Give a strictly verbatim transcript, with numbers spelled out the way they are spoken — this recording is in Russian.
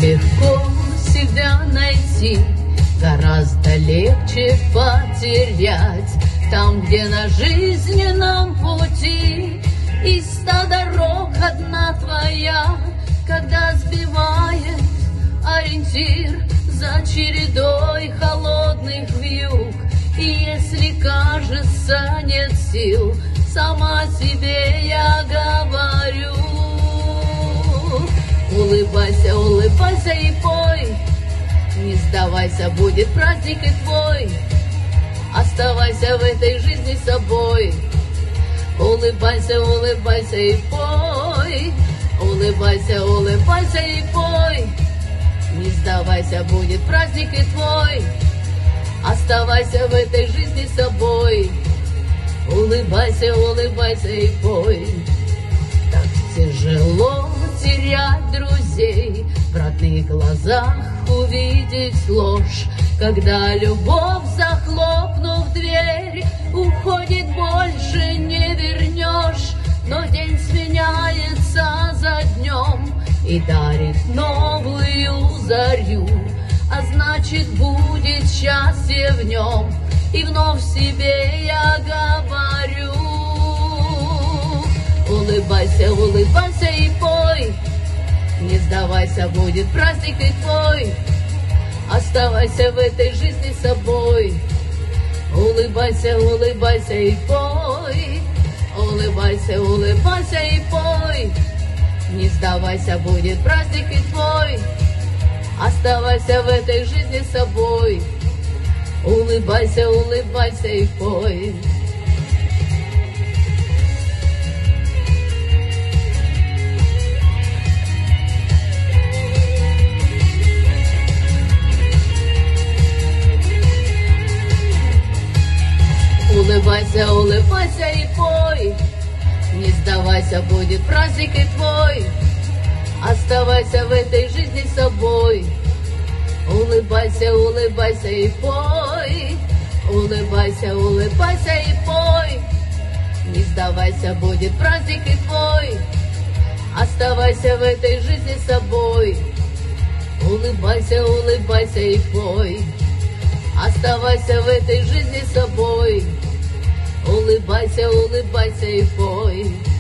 легко себя найти, гораздо легче потерять. Там, где на жизненном пути из ста дорог одна твоя, когда сбивает ориентир за чередой холодных вьюг. И если кажется нет сил, сама себе я говорю: улыбайся, улыбайся и пой, не сдавайся, будет праздник и твой. Оставайся в этой жизни собой. Улыбайся, улыбайся и пой. Улыбайся, улыбайся и пой. Не сдавайся, будет праздник и твой. Оставайся в этой жизни собой. Улыбайся, улыбайся и пой. Так тяжело терять друзей, в родных глазах увидеть ложь, когда любовь, захлопнув дверь, уходит, больше не вернешь. Но день сменяется за днем и дарит новую зарю, а значит, будет счастье в нем. И вновь себе я говорю: улыбайся, улыбайся и пой. Не сдавайся, будет праздник и твой. Оставайся в этой жизни собой. Улыбайся, улыбайся и пой. Улыбайся, улыбайся и пой. Не сдавайся, будет праздник и твой. Оставайся в этой жизни собой. Улыбайся, улыбайся и пой. Улыбайся, улыбайся и пой. Не сдавайся, будет праздник и твой. Оставайся в этой жизни собой. Улыбайся, улыбайся и пой. Улыбайся, улыбайся и пой. Не сдавайся, будет праздник и твой. Оставайся в этой жизни собой. Улыбайся, улыбайся и пой. Оставайся в этой жизни собой. Улыбайся, улыбайся и пой.